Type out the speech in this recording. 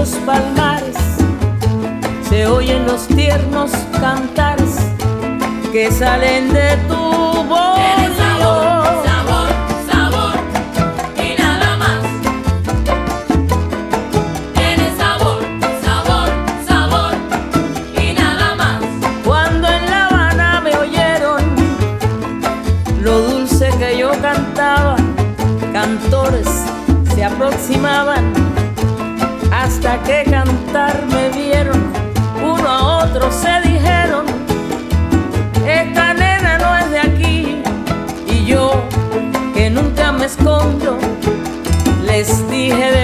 esos palmares se oyen los tiernos cantares que salen de tu voz. Tienes sabor, sabor, sabor y nada más. Tienes sabor, sabor, sabor y nada más. Cuando en La Habana me oyeron lo dulce que yo cantaba, cantores se aproximaban hasta que cantar me vieron. Uno a otro se dijeron: esta nena no es de aquí. Y yo, que nunca me escondo, les dije de